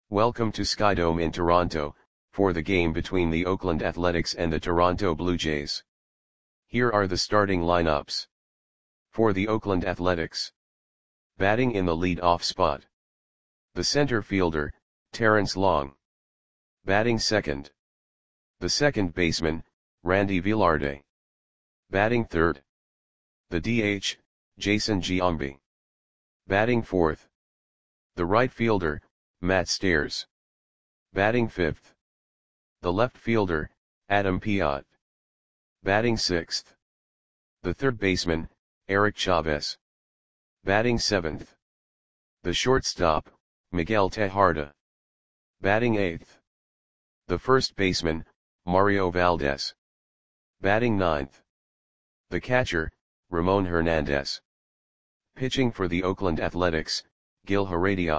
Welcome to Skydome in Toronto, for the game between the Oakland Athletics and the Toronto Blue Jays. Here are the starting lineups. For the Oakland Athletics. Batting in the lead-off spot. The center fielder, Terrence Long. Batting second. The second baseman, Randy Velarde. Batting third. The DH, Jason Giambi. Batting fourth. The right fielder, Matt Stairs. Batting fifth. The left fielder, Adam Piot. Batting sixth. The third baseman, Eric Chavez. Batting seventh. The shortstop, Miguel Tejada. Batting eighth. The first baseman, Mario Valdez. Batting ninth. The catcher, Ramon Hernandez. Pitching for the Oakland Athletics, Gil Heredia.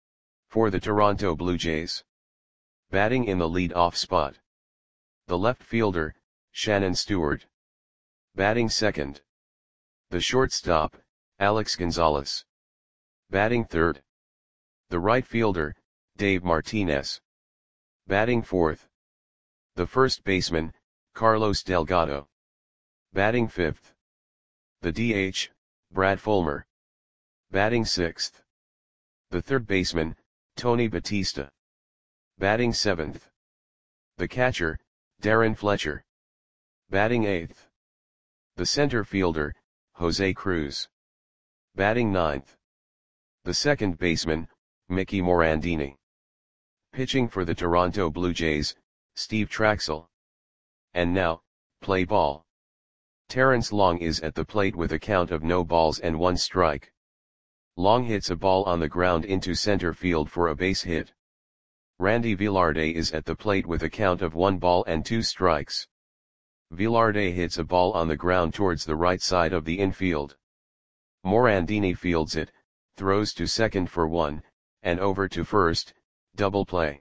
For the Toronto Blue Jays. Batting in the lead-off spot. The left fielder, Shannon Stewart. Batting second. The shortstop, Alex Gonzalez. Batting third. The right fielder, Dave Martinez. Batting fourth. The first baseman, Carlos Delgado. Batting fifth. The DH, Brad Fulmer. Batting sixth. The third baseman, Tony Batista. Batting seventh. The catcher, Darren Fletcher. Batting eighth. The center fielder, Jose Cruz. Batting ninth. The second baseman, Mickey Morandini. Pitching for the Toronto Blue Jays, Steve Traxel. And now, play ball. Terrence Long is at the plate with a count of no balls and one strike. Long hits a ball on the ground into center field for a base hit. Randy Velarde is at the plate with a count of 1 ball and 2 strikes. Velarde hits a ball on the ground towards the right side of the infield. Morandini fields it, throws to second for 1, and over to first, double play.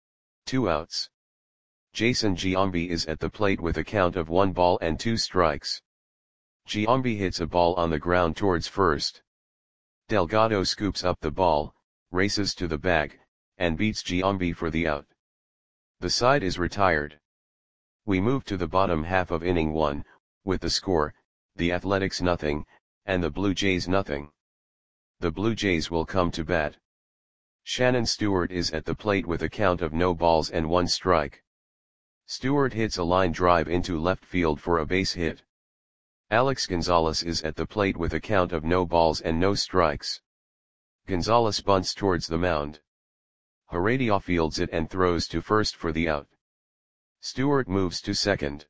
2 outs. Jason Giambi is at the plate with a count of 1 ball and 2 strikes. Giambi hits a ball on the ground towards first. Delgado scoops up the ball, races to the bag, and beats Giambi for the out. The side is retired. We move to the bottom half of inning 1, with the score, the Athletics 0, and the Blue Jays 0. The Blue Jays will come to bat. Shannon Stewart is at the plate with a count of no balls and 1 strike. Stewart hits a line drive into left field for a base hit. Alex Gonzalez is at the plate with a count of no balls and no strikes. Gonzalez bunts towards the mound. Heredia fields it and throws to first for the out. Stewart moves to second.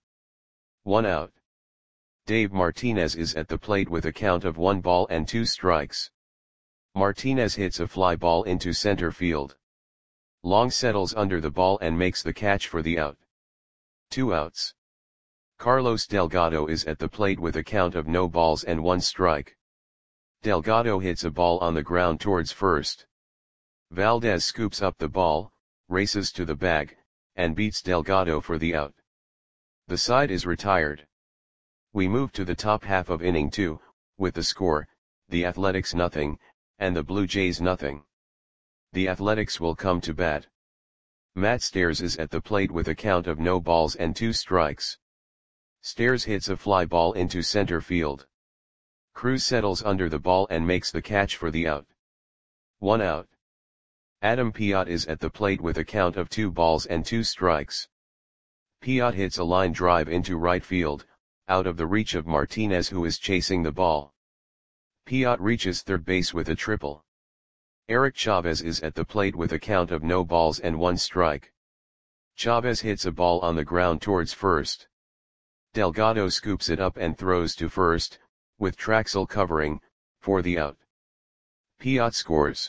1 out. Dave Martinez is at the plate with a count of 1 ball and 2 strikes. Martinez hits a fly ball into center field. Long settles under the ball and makes the catch for the out. 2 outs. Carlos Delgado is at the plate with a count of no balls and 1 strike. Delgado hits a ball on the ground towards first. Valdez scoops up the ball, races to the bag, and beats Delgado for the out. The side is retired. We move to the top half of inning 2, with the score, the Athletics 0, and the Blue Jays 0. The Athletics will come to bat. Matt Stairs is at the plate with a count of no balls and 2 strikes. Stairs hits a fly ball into center field. Cruz settles under the ball and makes the catch for the out. 1 out. Adam Piot is at the plate with a count of 2 balls and 2 strikes. Piot hits a line drive into right field, out of the reach of Martinez, who is chasing the ball. Piot reaches third base with a triple. Eric Chavez is at the plate with a count of no balls and 1 strike. Chavez hits a ball on the ground towards first. Delgado scoops it up and throws to first, with Traxel covering, for the out. Piot scores.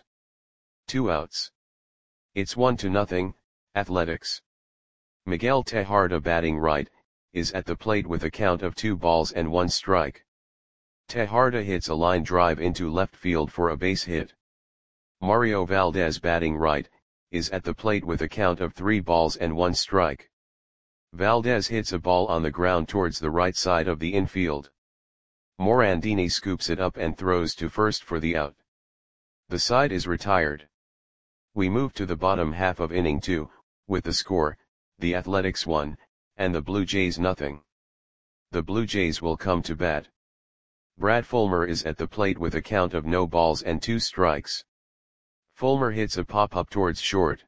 2 outs. It's 1-0, Athletics. Miguel Tejada, batting right, is at the plate with a count of 2 balls and 1 strike. Tejada hits a line drive into left field for a base hit. Mario Valdez, batting right, is at the plate with a count of 3 balls and 1 strike. Valdez hits a ball on the ground towards the right side of the infield. Morandini scoops it up and throws to first for the out. The side is retired. We move to the bottom half of inning 2, with the score, the Athletics 1, and the Blue Jays nothing. The Blue Jays will come to bat. Brad Fulmer is at the plate with a count of no balls and 2 strikes. Fulmer hits a pop-up towards short.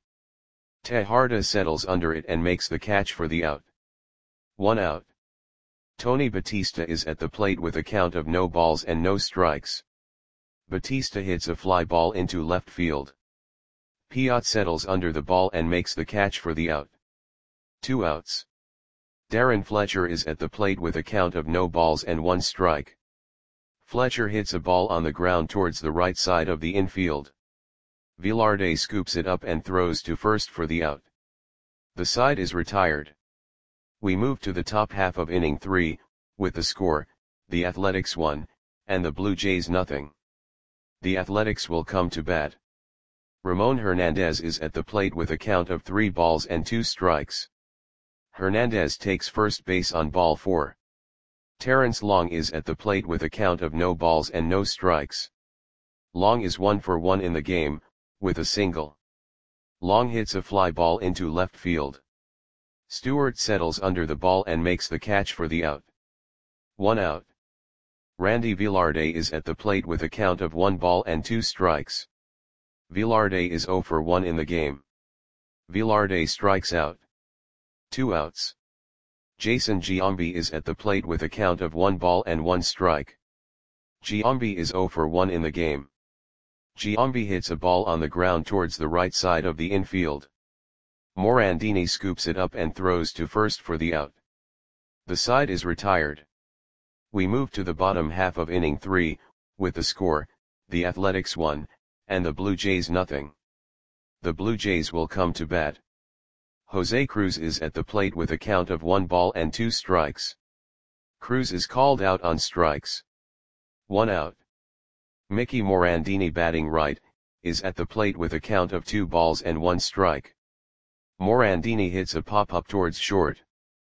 Tejada settles under it and makes the catch for the out. 1 out. Tony Batista is at the plate with a count of no balls and no strikes. Batista hits a fly ball into left field. Piot settles under the ball and makes the catch for the out. 2 outs. Darren Fletcher is at the plate with a count of no balls and 1 strike. Fletcher hits a ball on the ground towards the right side of the infield. Velarde scoops it up and throws to first for the out. The side is retired. We move to the top half of inning 3, with the score, the Athletics 1, and the Blue Jays nothing. The Athletics will come to bat. Ramon Hernandez is at the plate with a count of 3 balls and 2 strikes. Hernandez takes first base on ball 4. Terrence Long is at the plate with a count of no balls and no strikes. Long is 1 for 1 in the game, with a single. Long hits a fly ball into left field. Stewart settles under the ball and makes the catch for the out. 1 out. Randy Velarde is at the plate with a count of 1 ball and 2 strikes. Velarde is 0 for 1 in the game. Velarde strikes out. 2 outs. Jason Giambi is at the plate with a count of 1 ball and 1 strike. Giambi is 0 for 1 in the game. Giambi hits a ball on the ground towards the right side of the infield. Morandini scoops it up and throws to first for the out. The side is retired. We move to the bottom half of inning 3, with the score, the Athletics 1, and the Blue Jays nothing. The Blue Jays will come to bat. Jose Cruz is at the plate with a count of 1 ball and 2 strikes. Cruz is called out on strikes. 1 out. Mickey Morandini, batting right, is at the plate with a count of 2 balls and 1 strike. Morandini hits a pop-up towards short.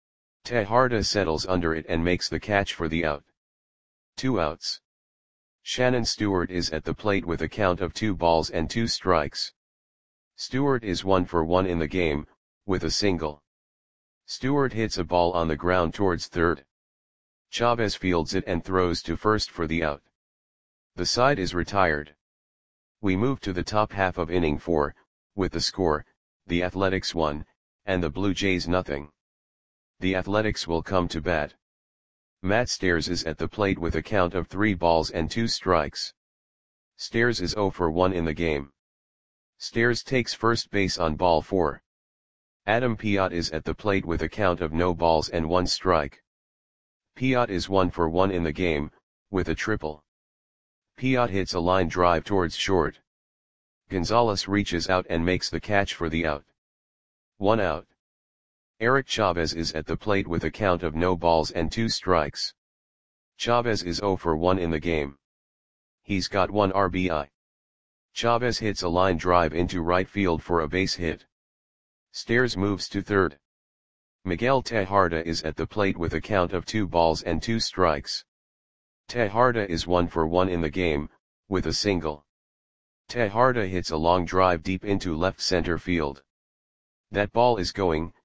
Tejada settles under it and makes the catch for the out. 2 outs. Shannon Stewart is at the plate with a count of 2 balls and 2 strikes. Stewart is 1 for 1 in the game, with a single. Stewart hits a ball on the ground towards third. Chavez fields it and throws to first for the out. The side is retired. We move to the top half of inning 4, with the score, the Athletics 1, and the Blue Jays nothing. The Athletics will come to bat. Matt Stairs is at the plate with a count of 3 balls and 2 strikes. Stairs is 0 for 1 in the game. Stairs takes first base on ball 4. Adam Piot is at the plate with a count of no balls and 1 strike. Piot is 1 for 1 in the game, with a triple. Piot hits a line drive towards short. Gonzalez reaches out and makes the catch for the out. 1 out. Eric Chavez is at the plate with a count of no balls and 2 strikes. Chavez is 0 for 1 in the game. He's got 1 RBI. Chavez hits a line drive into right field for a base hit. Stairs moves to third. Miguel Tejada is at the plate with a count of 2 balls and 2 strikes. Tejada is 1 for 1 in the game, with a single. Tejada hits a long drive deep into left center field. That ball is gone.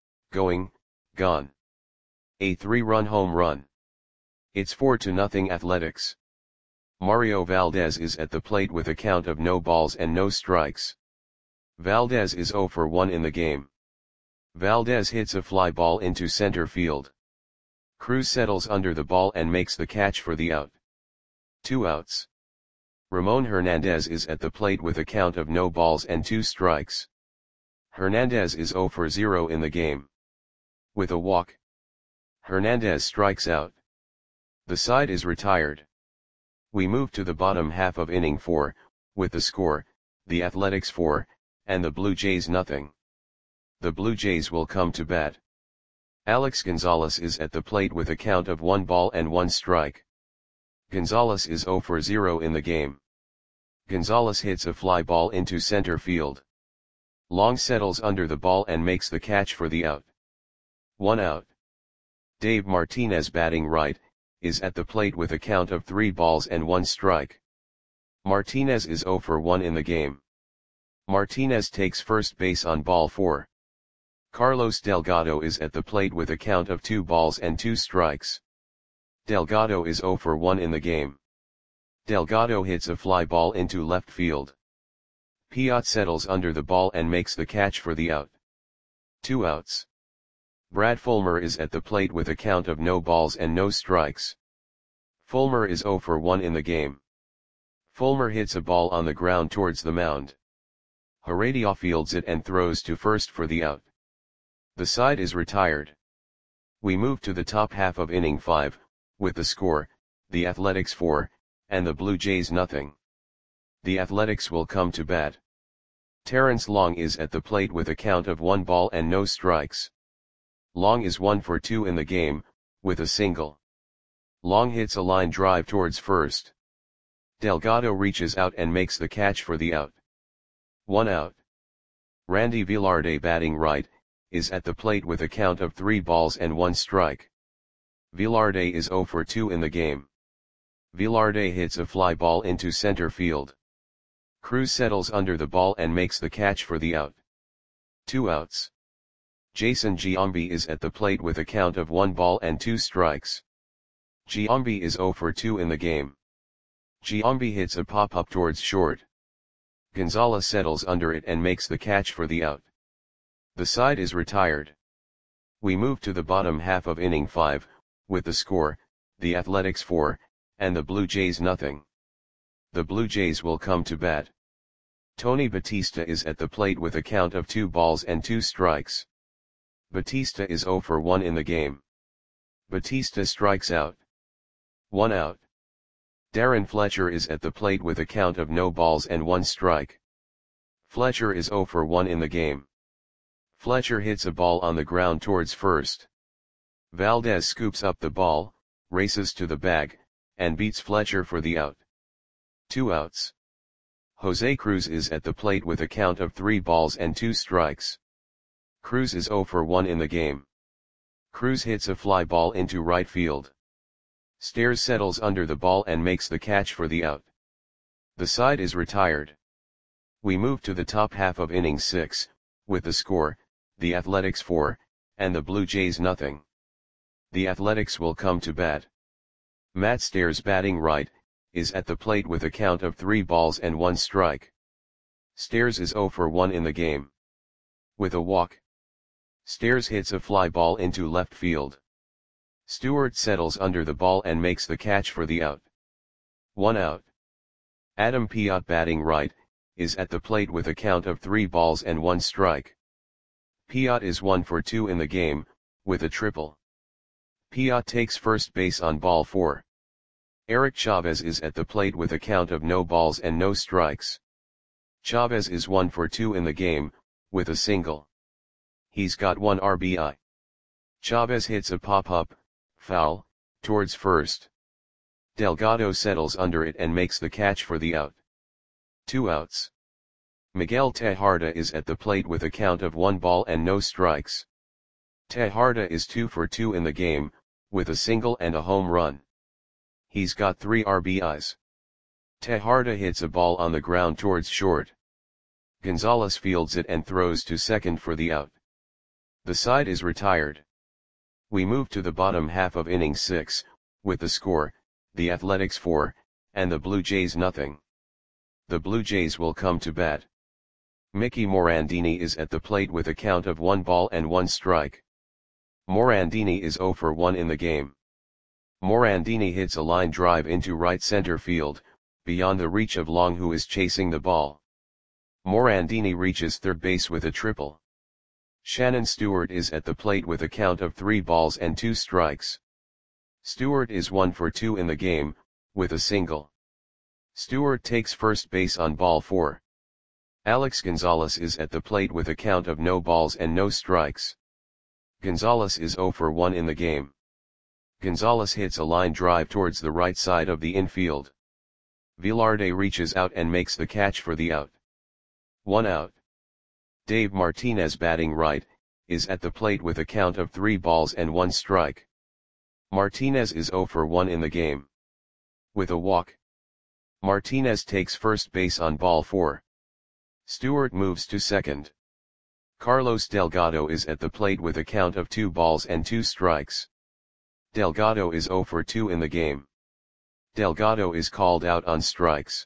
A 3-run home run. It's 4-0 Athletics. Mario Valdez is at the plate with a count of no balls and no strikes. Valdez is 0 for 1 in the game. Valdez hits a fly ball into center field. Cruz settles under the ball and makes the catch for the out. 2 outs. Ramon Hernandez is at the plate with a count of no balls and 2 strikes. Hernandez is 0 for 0 in the game. With a walk, Hernandez strikes out. The side is retired. We move to the bottom half of inning 4, with the score, the Athletics 4, and the Blue Jays nothing. The Blue Jays will come to bat. Alex Gonzalez is at the plate with a count of 1 ball and 1 strike. Gonzalez is 0 for 0 in the game. Gonzalez hits a fly ball into center field. Long settles under the ball and makes the catch for the out. 1 out. Dave Martinez, batting right, is at the plate with a count of 3 balls and 1 strike. Martinez is 0 for 1 in the game. Martinez takes first base on ball 4. Carlos Delgado is at the plate with a count of 2 balls and 2 strikes. Delgado is 0 for 1 in the game. Delgado hits a fly ball into left field. Piot settles under the ball and makes the catch for the out. 2 outs. Brad Fulmer is at the plate with a count of no balls and no strikes. Fulmer is 0 for 1 in the game. Fulmer hits a ball on the ground towards the mound. Heredia fields it and throws to first for the out. The side is retired. We move to the top half of inning 5, with the score, the Athletics 4, and the Blue Jays nothing. The Athletics will come to bat. Terrence Long is at the plate with a count of 1 ball and no strikes. Long is 1 for 2 in the game, with a single. Long hits a line drive towards first. Delgado reaches out and makes the catch for the out. 1 out. Randy Velarde, batting right, is at the plate with a count of 3 balls and 1 strike. Velarde is 0 for 2 in the game. Velarde hits a fly ball into center field. Cruz settles under the ball and makes the catch for the out. 2 outs. Jason Giambi is at the plate with a count of 1 ball and 2 strikes. Giambi is 0 for 2 in the game. Giambi hits a pop-up towards short. Gonzalez settles under it and makes the catch for the out. The side is retired. We move to the bottom half of inning 5, with the score, the Athletics 4, and the Blue Jays nothing. The Blue Jays will come to bat. Tony Batista is at the plate with a count of 2 balls and 2 strikes. Batista is 0 for 1 in the game. Batista strikes out. 1 out. Darren Fletcher is at the plate with a count of no balls and 1 strike. Fletcher is 0 for 1 in the game. Fletcher hits a ball on the ground towards first. Valdez scoops up the ball, races to the bag, and beats Fletcher for the out. 2 outs. Jose Cruz is at the plate with a count of 3 balls and 2 strikes. Cruz is 0 for 1 in the game. Cruz hits a fly ball into right field. Stairs settles under the ball and makes the catch for the out. The side is retired. We move to the top half of inning 6, with the score, the Athletics 4, and the Blue Jays nothing. The Athletics will come to bat. Matt Stairs, batting right, is at the plate with a count of 3 balls and 1 strike. Stairs is 0 for 1 in the game. With a walk. Stairs hits a fly ball into left field. Stewart settles under the ball and makes the catch for the out. 1 out. Adam Piot, batting right, is at the plate with a count of 3 balls and 1 strike. Piot is 1 for 2 in the game, with a triple. Piot takes first base on ball 4. Eric Chavez is at the plate with a count of no balls and no strikes. Chavez is 1 for 2 in the game, with a single. He's got 1 RBI. Chavez hits a pop-up, foul, towards first. Delgado settles under it and makes the catch for the out. 2 outs. Miguel Tejada is at the plate with a count of 1 ball and no strikes. Tejada is 2 for 2 in the game, with a single and a home run. He's got 3 RBIs. Tejada hits a ball on the ground towards short. Gonzalez fields it and throws to second for the out. The side is retired. We move to the bottom half of inning 6, with the score, the Athletics 4, and the Blue Jays nothing. The Blue Jays will come to bat. Mickey Morandini is at the plate with a count of 1 ball and 1 strike. Morandini is 0 for 1 in the game. Morandini hits a line drive into right center field, beyond the reach of Long, who is chasing the ball. Morandini reaches third base with a triple. Shannon Stewart is at the plate with a count of 3 balls and 2 strikes. Stewart is 1 for 2 in the game, with a single. Stewart takes first base on ball 4. Alex Gonzalez is at the plate with a count of no balls and no strikes. Gonzalez is 0 for 1 in the game. Gonzalez hits a line drive towards the right side of the infield. Velarde reaches out and makes the catch for the out. 1 out. Dave Martinez, batting right, is at the plate with a count of 3 balls and 1 strike. Martinez is 0 for 1 in the game. With a walk. Martinez takes first base on ball 4. Stewart moves to second. Carlos Delgado is at the plate with a count of 2 balls and 2 strikes. Delgado is 0 for 2 in the game. Delgado is called out on strikes.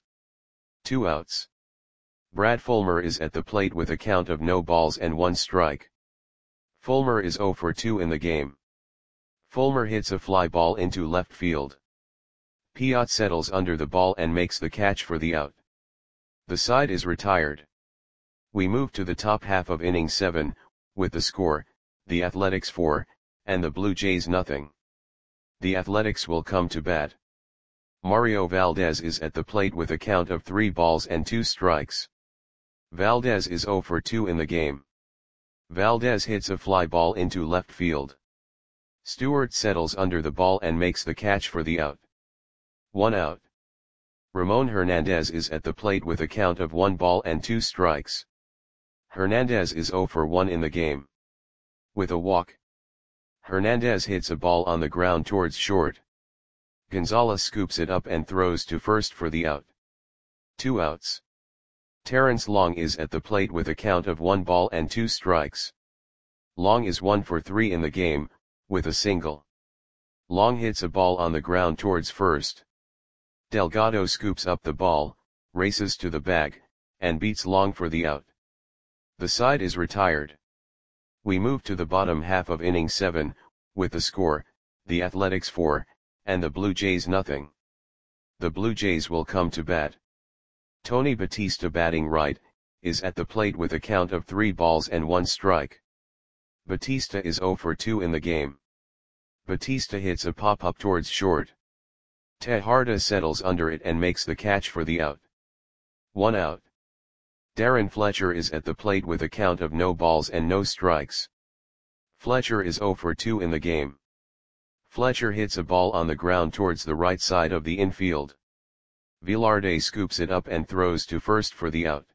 2 outs. Brad Fulmer is at the plate with a count of no balls and 1 strike. Fulmer is 0 for 2 in the game. Fulmer hits a fly ball into left field. Piot settles under the ball and makes the catch for the out. The side is retired. We move to the top half of inning 7, with the score, the Athletics 4, and the Blue Jays nothing. The Athletics will come to bat. Mario Valdez is at the plate with a count of 3 balls and 2 strikes. Valdez is 0 for 2 in the game. Valdez hits a fly ball into left field. Stewart settles under the ball and makes the catch for the out. 1 out. Ramon Hernandez is at the plate with a count of 1 ball and 2 strikes. Hernandez is 0 for 1 in the game. With a walk, Hernandez hits a ball on the ground towards short. Gonzalez scoops it up and throws to first for the out. 2 outs. Terrence Long is at the plate with a count of 1 ball and 2 strikes. Long is 1 for 3 in the game, with a single. Long hits a ball on the ground towards first. Delgado scoops up the ball, races to the bag, and beats Long for the out. The side is retired. We move to the bottom half of inning 7, with the score, the Athletics 4, and the Blue Jays nothing. The Blue Jays will come to bat. Tony Batista, batting right, is at the plate with a count of 3 balls and 1 strike. Batista is 0 for 2 in the game. Batista hits a pop-up towards short. Tejada settles under it and makes the catch for the out. 1 out. Darren Fletcher is at the plate with a count of no balls and no strikes. Fletcher is 0 for 2 in the game. Fletcher hits a ball on the ground towards the right side of the infield. Velarde scoops it up and throws to first for the out.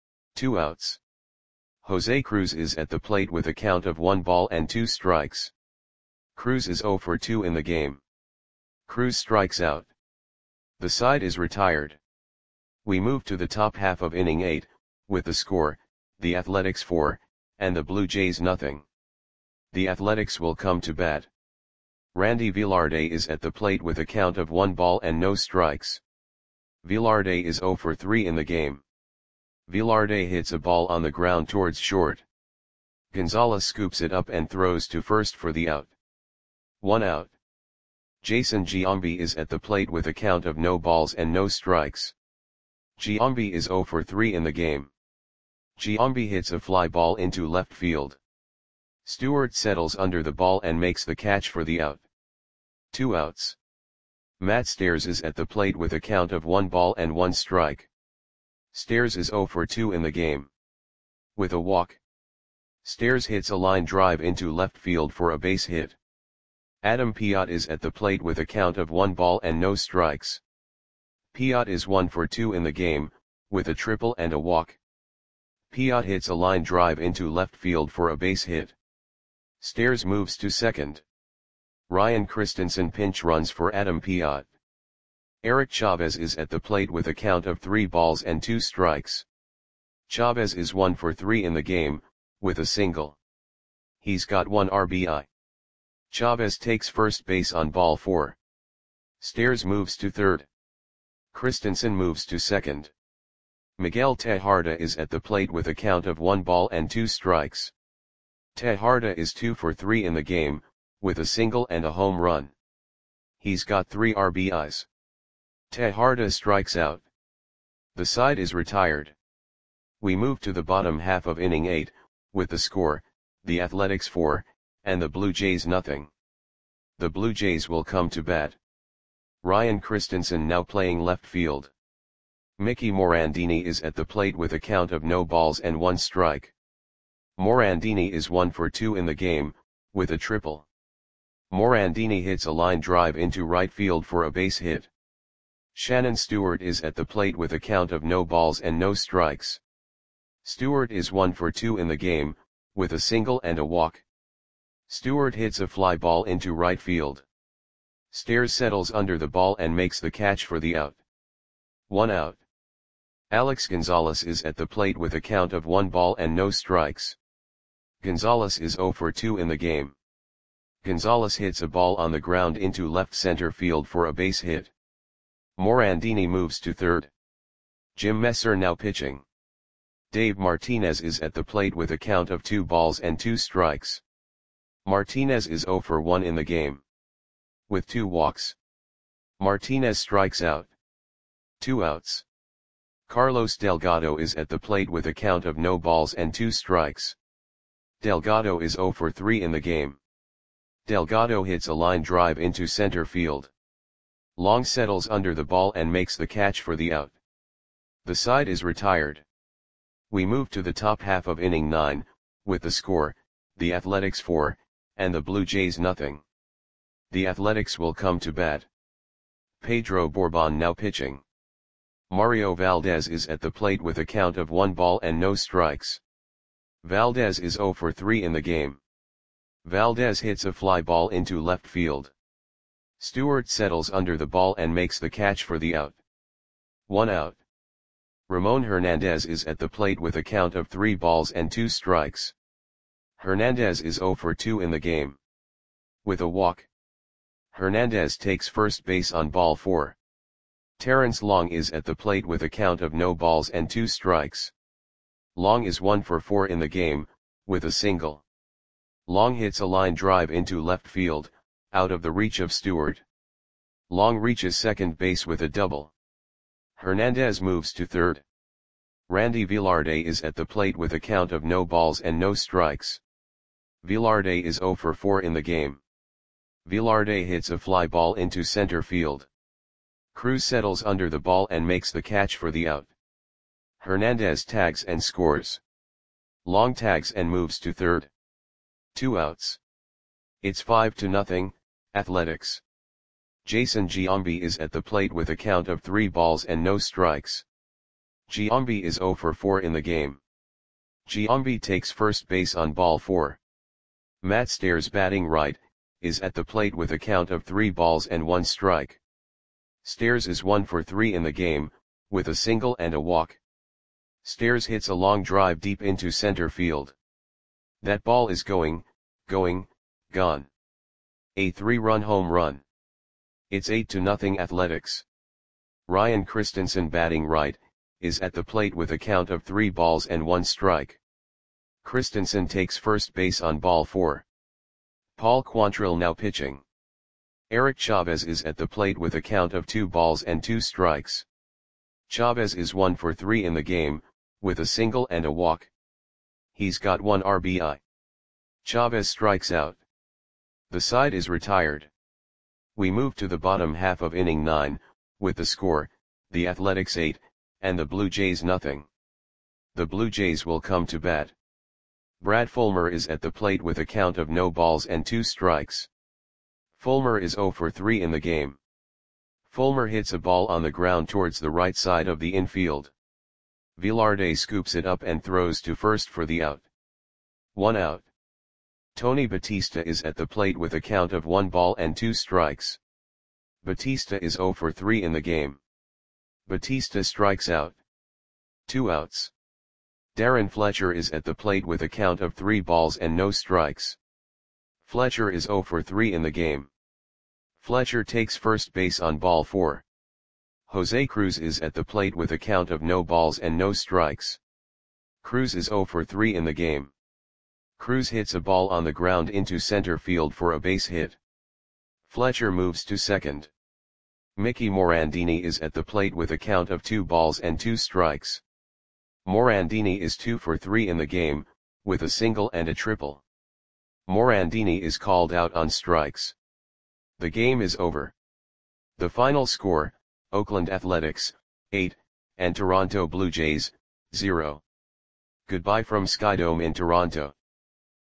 2 outs. Jose Cruz is at the plate with a count of 1 ball and 2 strikes. Cruz is 0 for 2 in the game. Cruz strikes out. The side is retired. We move to the top half of inning 8, with the score, the Athletics 4, and the Blue Jays nothing. The Athletics will come to bat. Randy Velarde is at the plate with a count of 1 ball and no strikes. Velarde is 0 for 3 in the game. Velarde hits a ball on the ground towards short. Gonzalez scoops it up and throws to first for the out. 1 out. Jason Giambi is at the plate with a count of no balls and no strikes. Giambi is 0 for 3 in the game. Giambi hits a fly ball into left field. Stewart settles under the ball and makes the catch for the out. 2 outs. Matt Stairs is at the plate with a count of 1 ball and 1 strike. Stairs is 0 for 2 in the game. With a walk, Stairs hits a line drive into left field for a base hit. Adam Piot is at the plate with a count of 1 ball and no strikes. Piot is 1 for 2 in the game, with a triple and a walk. Piot hits a line drive into left field for a base hit. Stairs moves to second. Ryan Christensen pinch runs for Adam Piot. Eric Chavez is at the plate with a count of 3 balls and 2 strikes. Chavez is 1 for 3 in the game, with a single. He's got 1 RBI. Chavez takes first base on ball 4. Stairs moves to third. Christensen moves to second. Miguel Tejada is at the plate with a count of 1 ball and 2 strikes. Tejada is 2 for 3 in the game, with a single and a home run. He's got 3 RBIs. Tejada strikes out. The side is retired. We move to the bottom half of inning 8, with the score, the Athletics 4, and the Blue Jays nothing. The Blue Jays will come to bat. Ryan Christensen now playing left field. Mickey Morandini is at the plate with a count of no balls and 1 strike. Morandini is 1 for 2 in the game, with a triple. Morandini hits a line drive into right field for a base hit. Shannon Stewart is at the plate with a count of no balls and no strikes. Stewart is 1 for 2 in the game, with a single and a walk. Stewart hits a fly ball into right field. Stairs settles under the ball and makes the catch for the out. 1 out. Alex Gonzalez is at the plate with a count of 1 ball and no strikes. Gonzalez is 0 for 2 in the game. Gonzalez hits a ball on the ground into left center field for a base hit. Morandini moves to third. Jim Messer now pitching. Dave Martinez is at the plate with a count of 2 balls and 2 strikes. Martinez is 0 for 1 in the game. With 2 walks. Martinez strikes out. 2 outs. Carlos Delgado is at the plate with a count of no balls and 2 strikes. Delgado is 0 for 3 in the game. Delgado hits a line drive into center field. Long settles under the ball and makes the catch for the out. The side is retired. We move to the top half of inning 9, with the score, the Athletics 4, and the Blue Jays nothing. The Athletics will come to bat. Pedro Borbon now pitching. Mario Valdez is at the plate with a count of 1 ball and no strikes. Valdez is 0 for 3 in the game. Valdez hits a fly ball into left field. Stewart settles under the ball and makes the catch for the out. 1 out. Ramon Hernandez is at the plate with a count of 3 balls and 2 strikes. Hernandez is 0 for 2 in the game. With a walk. Hernandez takes first base on ball 4. Terrence Long is at the plate with a count of no balls and 2 strikes. Long is 1 for 4 in the game, with a single. Long hits a line drive into left field, out of the reach of Stewart. Long reaches second base with a double. Hernandez moves to third. Randy Velarde is at the plate with a count of no balls and no strikes. Velarde is 0 for 4 in the game. Velarde hits a fly ball into center field. Cruz settles under the ball and makes the catch for the out. Hernandez tags and scores. Long tags and moves to third. 2 outs. It's 5-0, Athletics. Jason Giambi is at the plate with a count of 3 balls and no strikes. Giambi is 0 for 4 in the game. Giambi takes first base on ball 4. Matt Stairs batting right, is at the plate with a count of 3 balls and 1 strike. Stairs is 1 for 3 in the game, with a single and a walk. Stairs hits a long drive deep into center field. That ball is gone. A 3-run home run. It's 8-0 Athletics. Ryan Christensen batting right, is at the plate with a count of 3 balls and 1 strike. Christensen takes first base on ball 4. Paul Quantrill now pitching. Eric Chavez is at the plate with a count of 2 balls and 2 strikes. Chavez is 1 for 3 in the game, with a single and a walk. He's got 1 RBI. Chavez strikes out. The side is retired. We move to the bottom half of inning 9, with the score, the Athletics 8, and the Blue Jays nothing. The Blue Jays will come to bat. Brad Fulmer is at the plate with a count of no balls and 2 strikes. Fulmer is 0 for 3 in the game. Fulmer hits a ball on the ground towards the right side of the infield. Velarde scoops it up and throws to first for the out. 1 out. Tony Batista is at the plate with a count of 1 ball and 2 strikes. Batista is 0 for 3 in the game. Batista strikes out. 2 outs. Darren Fletcher is at the plate with a count of 3 balls and no strikes. Fletcher is 0 for 3 in the game. Fletcher takes first base on ball 4. Jose Cruz is at the plate with a count of no balls and no strikes. Cruz is 0 for 3 in the game. Cruz hits a ball on the ground into center field for a base hit. Fletcher moves to second. Mickey Morandini is at the plate with a count of 2 balls and 2 strikes. Morandini is 2 for 3 in the game, with a single and a triple. Morandini is called out on strikes. The game is over. The final score, Oakland Athletics, 8, and Toronto Blue Jays, 0. Goodbye from Skydome in Toronto.